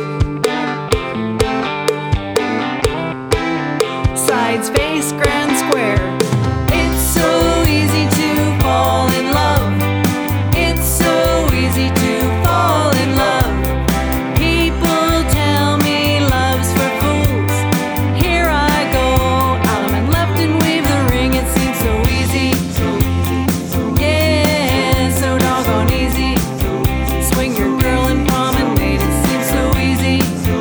Sides, face, grand square. It's so easy to fall in love. It's so easy to fall in love. People tell me love's for fools. Here I go, element left and weave the ring. It seems so easy. Yeah, so doggone easy. Swing your girl and promenade. It seems so easy.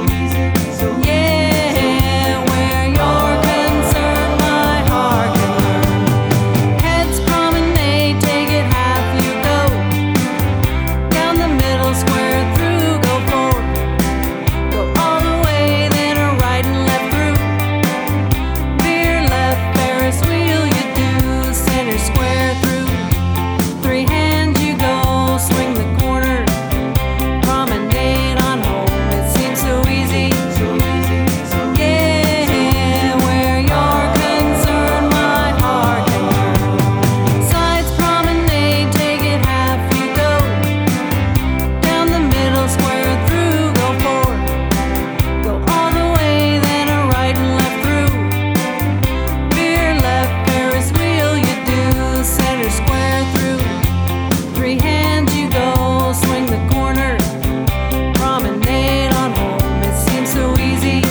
Yeah, where you're concerned, my heart can learn. Heads promenade, take it half, you go. Down the middle, square through, go forward. Go all the way, then a right and left through. Veer left, Ferris wheel, you do. Center square through. Three hands, you go. Swing the corner. Promenade on home. It seems so easy. Yeah, where you're concerned, my heart can learn. Sides promenade, take it half, you go. Down the middle, square through, go forward. Go all the way, then a right and left through. Veer left, Ferris wheel, you do. Center square through. Three hands, you go. Swing the corner. Promenade on home. It seems so easy.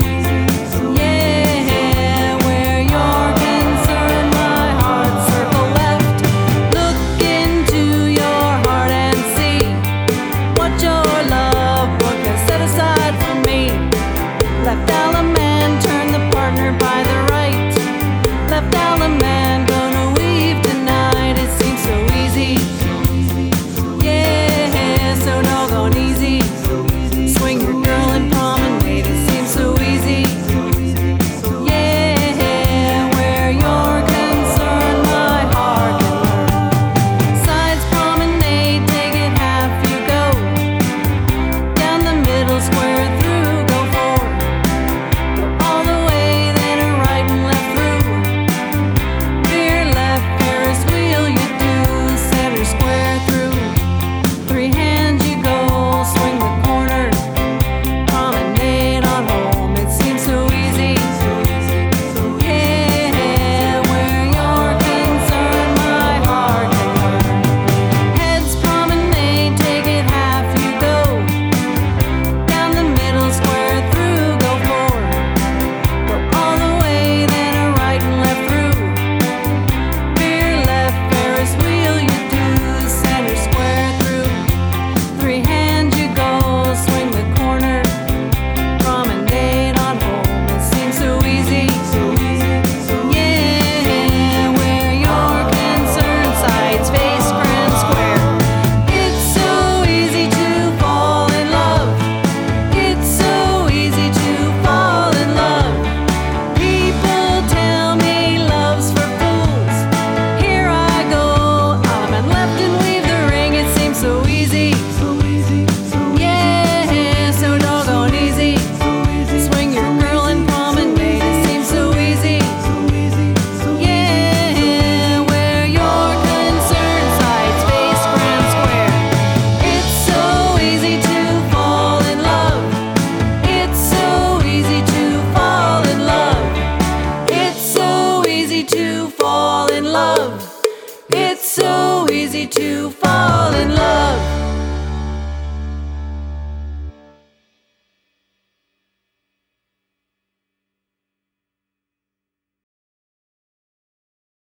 Yeah, where you're concerned, my heart, circle left. Look into your heart and see what your love book has set aside for me. Left element, turn the partner by the right. Left element, gonna weave tonight. It seems so easy.